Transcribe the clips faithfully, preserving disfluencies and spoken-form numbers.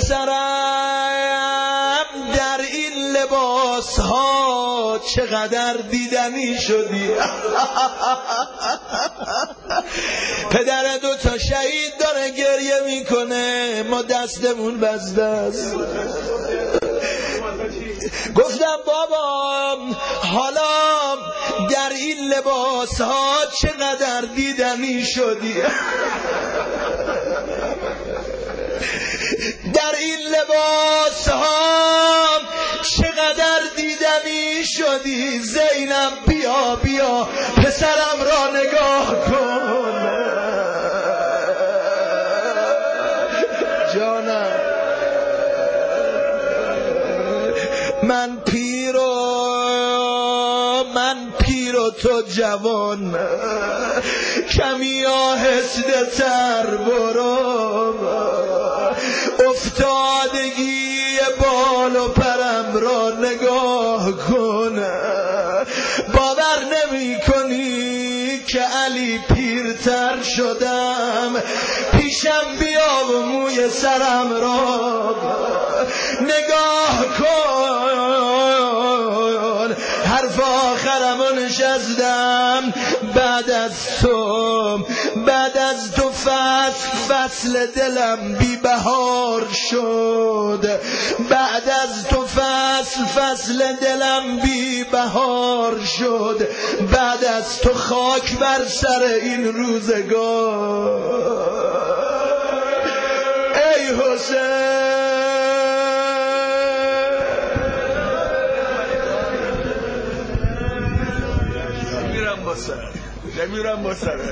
پسرم در این لباس ها چقدر دیدنی شدی. پدر دو تا شهید داره گریه میکنه، ما دستمون بسته است. گفتم بابا حالا در این لباس ها چقدر دیدنی شدی. در این لباس ها چقدر دیدنی شدی. زینب بیا بیا پسرم را نگاه کن. جانم من پیر و من پیر و تو جوان، کمی آهسته تر برو. افتادگی بال و پرم را نگاه کن. باور نمی کنی که علی پیرتر شدم. پیشم بیا و موی سرم را نگاه کن. حرف آخرمو نشستم. بعد از تو بعد از تو فصل فصل دلم بی بهار شد. بعد از تو فصل فصل دلم بی بهار شد. بعد از تو خاک بر سر این روزگار. ای حسین میرم با سر میرم با سر.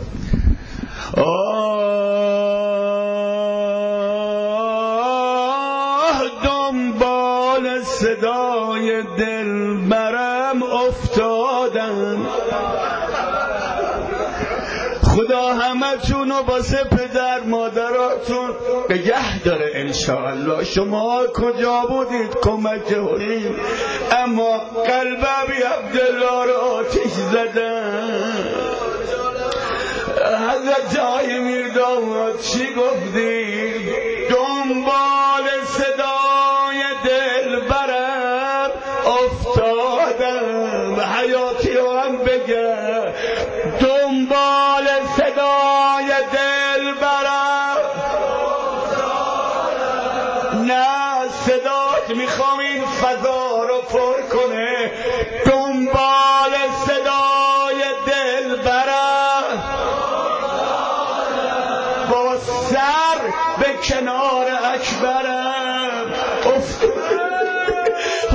آه دنبال صدای دلبرم افتادن. خدا همتونو واسه پدر مادراتون نگه داره انشاءالله. شما کجا بودید کمک کنید، اما قلب ابی عبدالله رو آتش زدن. حضرت آقای میرداماد چی گفتی؟ دنبال صدای دلبرم افتادم. حیاتی هم بگه دنبال صدای دلبرم افتادم. نه صدات میخوام این فضا رو پر کنه. دنبال صدای دلبرم با سر به کنار اکبرم افتادم.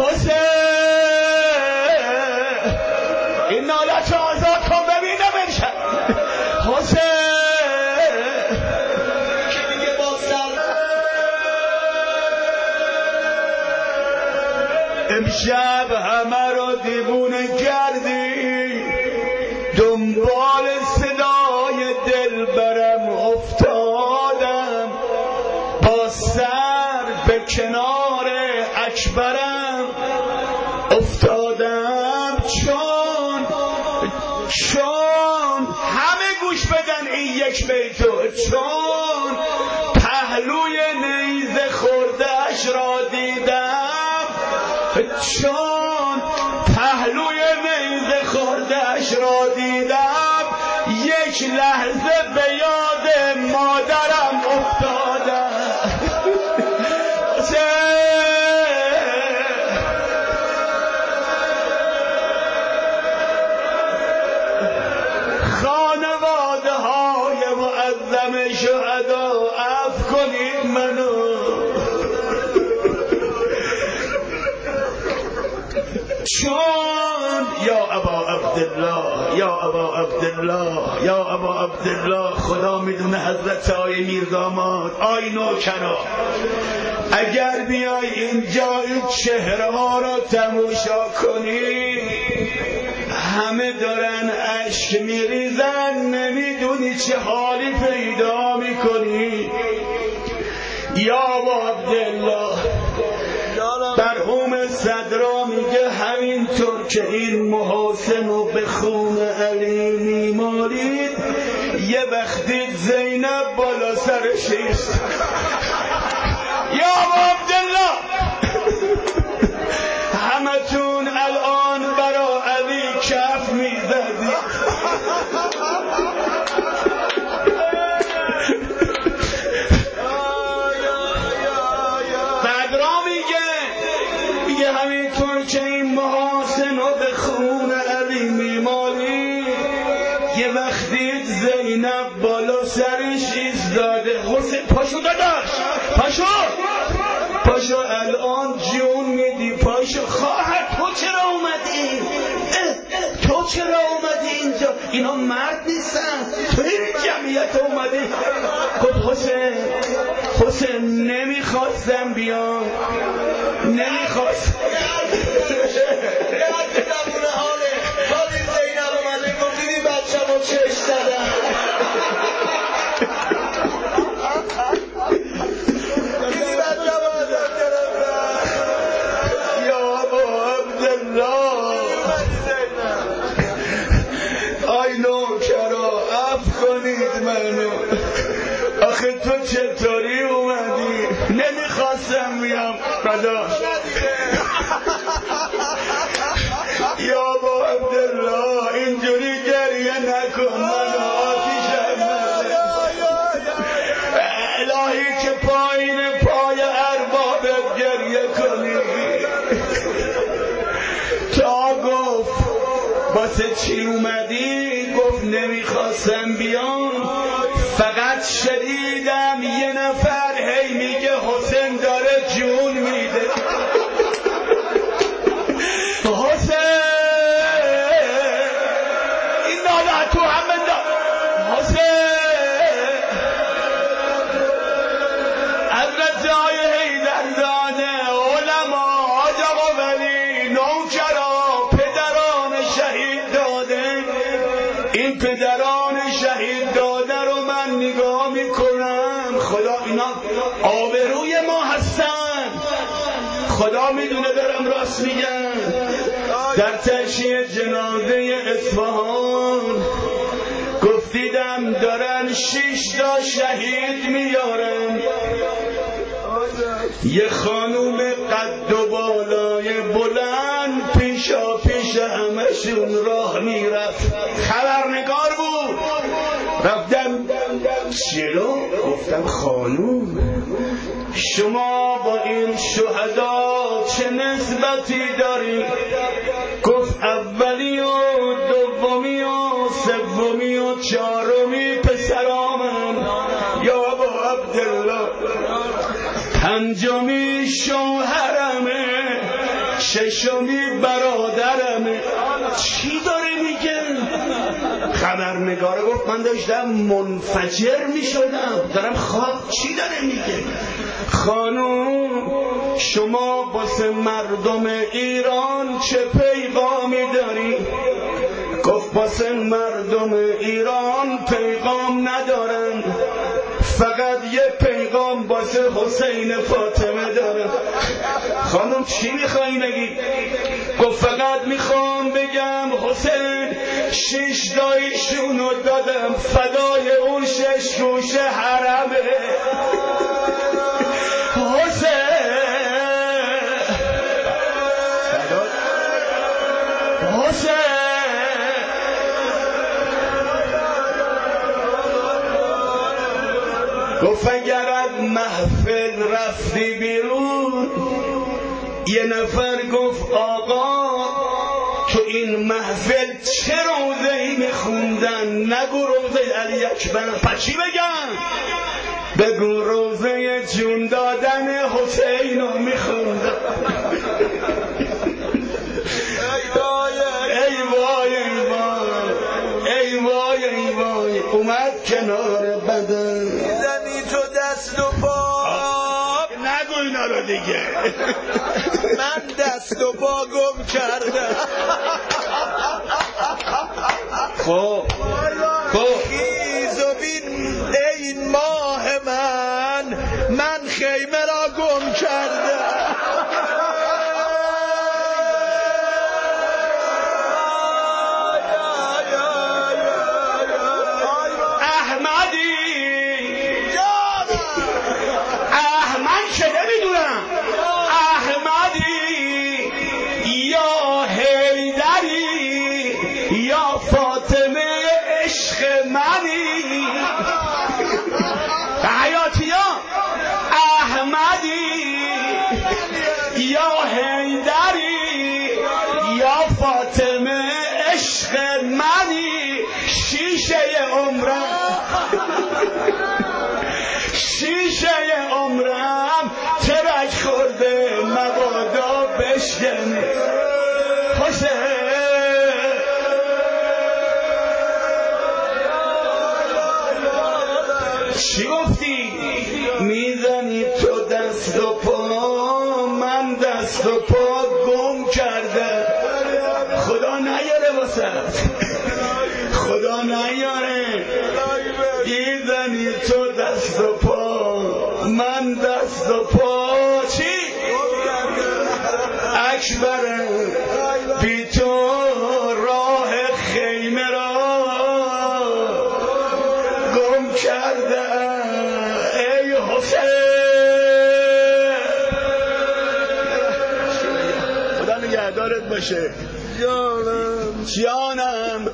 حسین این نالت آزاد کن ببینم امشب. حسین که دیگه با سر امشب همه رو دیوونه کردی. دنبال صدای دلبرم افتادم. با سر به کنار اکبرم افتادم. چون چون همه گوش بدن این یک بیتو. چون پهلوی نیزه خورده‌اش را دیدم. چون پهلوی نیزه خورده‌اش را دیدم. یک لحظه به یاد مادرم افتادم. خانواده های معظم شهدا عفو کنید منو. چون یا ابا عبدالله یا ابا عبدالله یا ابا عبدالله خدا میدونه حضرت آی میرداماد آی نوکرا اگر بیای اینجا این چهره ها را تماشا کنی همه دارن اشک میریزن. نمیدونی چه حالی پیدا میکنی. یا ابا عبدالله مرحوم صدرا میگه همینطور که این محاسن رو به خون علی میمارید یه وقتی زینب بالا سرش ایست. یا داداش پاشو پاشو الان جون میدی پاشو. خواهر تو چرا اومدی؟ تو چرا اومدی اینجا؟ اینا مرد نیستن، تو این جمعیت اومدی. خب حسین حسین نمیخواستم بیام، نمیخواست چش زدم دیدی بچه بازم گرفتم یا ابا عبدالله آی نوکرا عفو کنید منو. آخه تو چطوری اومدی؟ نمیخواستم بیام قداش یا ابا عبدالله اینجوری گریه نکن، من آتیشم نده. الهی که پایین پای اربابت گریه کنی. تا گفت واسه چی اومدی؟ گفت نمیخواستم بیام، فقط شنیدم یه نفر هی میگه حسین داره جون میده. این پدران شهید داده رو من نگاه میکنم، خدا اینا آبروی ما هستن، خدا میدونه دارم راست میگم. در تشییع جنازه اصفهان گفتیدم دارن شش تا شهید میارن، یه خانوم قد و بالای بلند پیشا پیش همشون راه میرفت، خبرنگار بود. رفتم چرا؟ گفتم خانوم شما با این شهدا چه نسبتی داری؟ گفت اولی و دومی و سومی و چهارمی پسرامن یا ابا عبدالله، پنجمی شوهرمه، ششمی برادرمه. چی داره میگه؟ خبرنگار گفت من داشتم منفجر میشدم، دارم خواب. چی داره میگه؟ خانوم شما واسه مردم ایران چه پیغامی داری؟ گفت واسه مردم ایران پیغام ندارن، فقط یه پیغام واسه حسین فاطمه دارم. خانم چی میخوایی بگی؟ گفت فقط میخوام بگم حسین شش دایشونو دادم فدای اون شش گوشه حرمه. حسین حسین گفت اگر از محفل رفتی بیرون، یه نفر گفت آقا تو این محفل چه روزه‌ای میخوندن؟ نگو روزه علی اکبر. پس چی بگم؟ بگو روزه جون دادن حسین رو میخوندن. ای وای ای وای ای وای ای وای اومد کنار بدن. زنی تو دست و پا نگو اینا رو دیگه. من دست و پا گم کردم. خب خب خیز و بین ای ماه من، من خیمه را گم کردم. عمرم ترک خورده مبادا بشکن خوشه چی گفتی؟ میزنی تو دست و پا من دست و پا گم کرده خدا نیاره واسه خدا نیاره میزنی تو دست و پا من دست و پا چی؟ اکبر بی تو راه خیمه را گم کرده ای حسین خدا نگهدارت باشه جانم جانم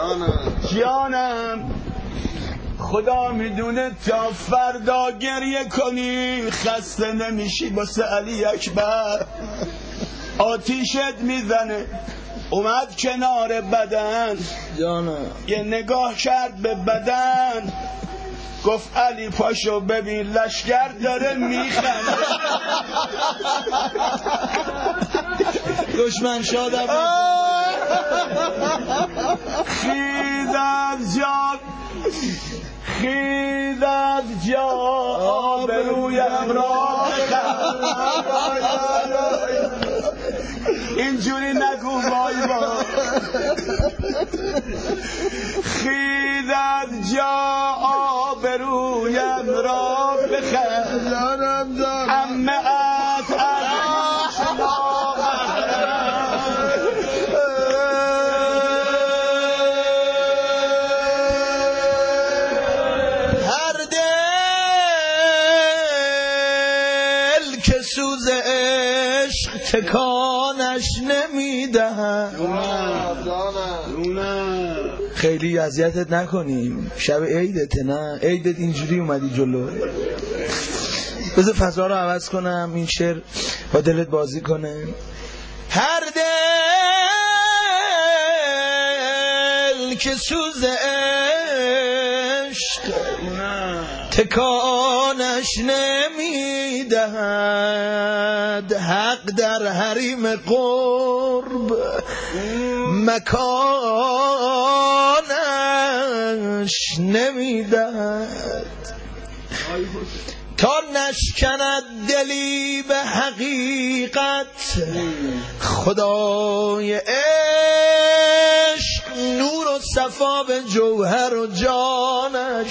جانم خدا میدونه تا فردا گریه کنی خسته نمیشی واسه علی اکبر آتیشت میزنه اومد کنار بدن جانم یه نگاه کرد به بدن گفت علی پاشو ببین لشگر داره میخنده دشمن شادم خیز از جا خیز از جا آبرویم را اینجوری نگو وای وای خیز از جا آبرویم را بخر امه از عروش هر دل که سوز عشق تکانش نمیدهد خیلی اذیتت نکنیم شب عیدت نه عیدت اینجوری اومدی جلو بذار فضا رو عوض کنم این شعر با دلت بازی کنه هر دل که سوز عشق تکانش نمیدهد حق در حریم قرب مکانش نمیدهد تا نشکند دلی به حقیقت خدای عشق نور و صفا به جوهر و جانش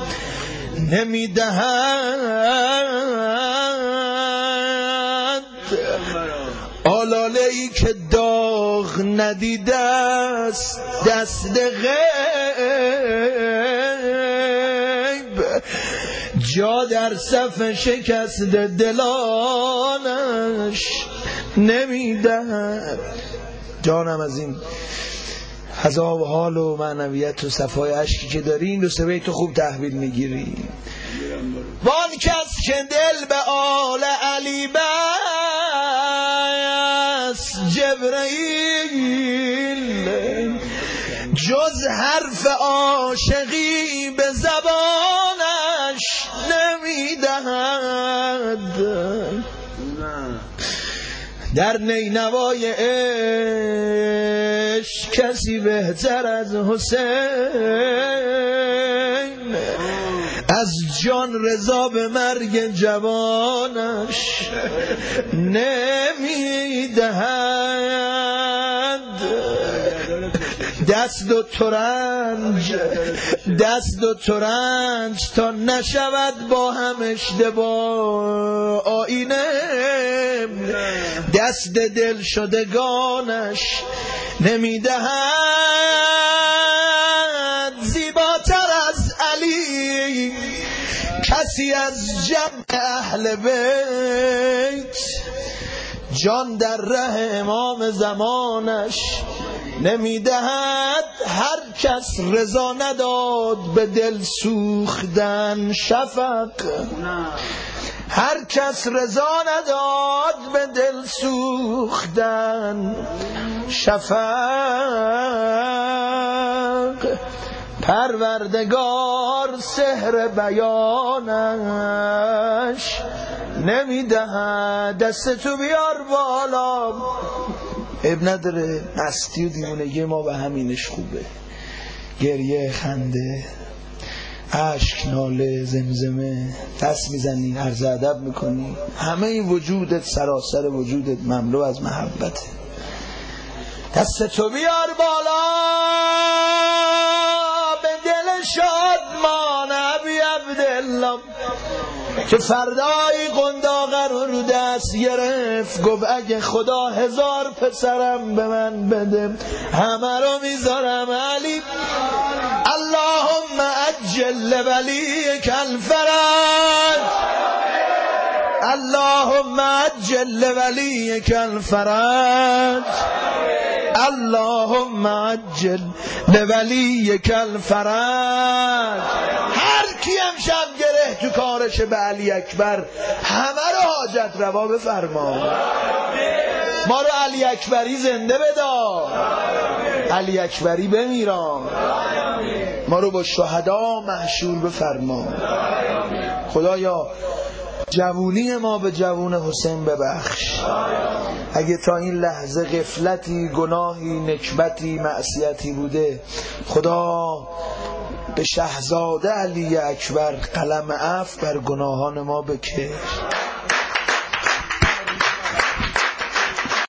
نمیدهد آلاله ای که داغ ندیده است دست غیب جا در صف شکست دلانش نمیدهد جانم از این عذاب حال و معنویت و صفای عشقی که داری این دو سه بیت تو خوب تحویل میگیری وان کس که دل به آل علی بس جبرئیل جز حرف عاشقی به زبانش نمیدهد در نینوای عشق کسی بهتر از حسین از جان رضا به مرگ جوانش نمیدهد دست دو ترنج دست دو ترنج تا نشود با هم اشتباه آینه دست دل شدگانش نمیدهد زیباتر از علی کسی از جمع اهل بیت جان در ره امام زمانش نمیدهد هر کس رضا نداد به دل سوختن شفق هر کس رضا نداد به دل سوختن شفق پروردگار سحر بیانش نمیدهد، دست تو بیار بالا. اب نداره، مستی و دیوونگی ما به همینش خوبه. گریه، خنده، عشق، ناله، زمزمه، دست میزنی، عرض ادب میکنی، همه این وجودت، سراسر وجودت مملو از محبته. دست تو بیار بالا به دل شادمان ابی عبدالله که فردایی قنداقه رو دست گرفت، گفت اگه خدا هزار پسرم به من بده همه رو میذارم علی. اللهم عجل لولیک الفرج، اللهم عجل لولیک الفرج، اللهم عجل لولیک الفرج. هر کی امشب گره تو کارش به علی اکبر همه رو حاجت روا بفرما. ما رو علی اکبری زنده بدار، علی اکبری بمیران، ما رو با شهدا محشور بفرما. خدایا جوونی ما به جوون حسین ببخش. اگه تا این لحظه غفلتی، گناهی، نکبتی، معصیتی بوده، خدا به شهزاده علی اکبر قلم عفو بر گناهان ما بکش.